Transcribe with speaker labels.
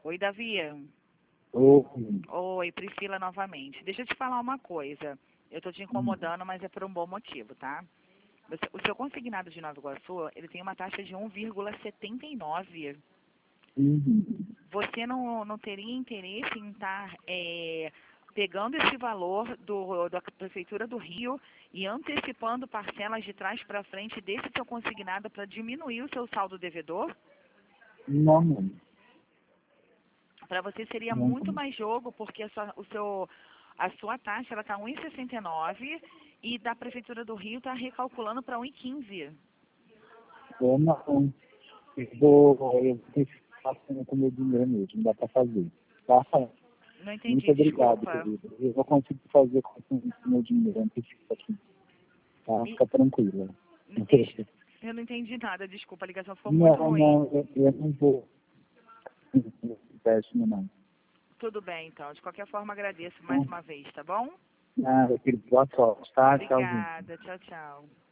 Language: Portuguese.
Speaker 1: Oi, Davi.
Speaker 2: Oi.
Speaker 1: Oi, Priscila novamente. Deixa eu te falar uma coisa. Eu tô te incomodando, mas é por um bom motivo, tá? O seu consignado de Nova Iguaçu, ele tem uma taxa de 1,79. Você não teria interesse em estar pegando esse valor da Prefeitura do Rio e antecipando parcelas de trás para frente desse seu consignado para diminuir o seu saldo devedor?
Speaker 2: Não.
Speaker 1: Para você seria
Speaker 2: Não.
Speaker 1: muito mais jogo, porque a sua taxa ela está 1,69 e da Prefeitura do Rio está recalculando para 1,15.
Speaker 2: Eu não. Eu tenho que falar com o meu dinheiro mesmo, não dá para fazer. Tá?
Speaker 1: Não
Speaker 2: Muito
Speaker 1: entendi,
Speaker 2: obrigado,
Speaker 1: desculpa.
Speaker 2: querido. Eu vou conseguir fazer com o meu dinheiro, não precisa aqui. Tá?
Speaker 1: E-
Speaker 2: Fica tranquila.
Speaker 1: eu não entendi nada, desculpa, a ligação ficou muito
Speaker 2: Não,
Speaker 1: ruim.
Speaker 2: não, eu não vou. Péssimo, não.
Speaker 1: Tudo bem, então. De qualquer forma, agradeço mais uma vez, tá bom?
Speaker 2: Nada, querido. Boa sorte, tá? Tchauzinho.
Speaker 1: Obrigada. Tchau, tchau.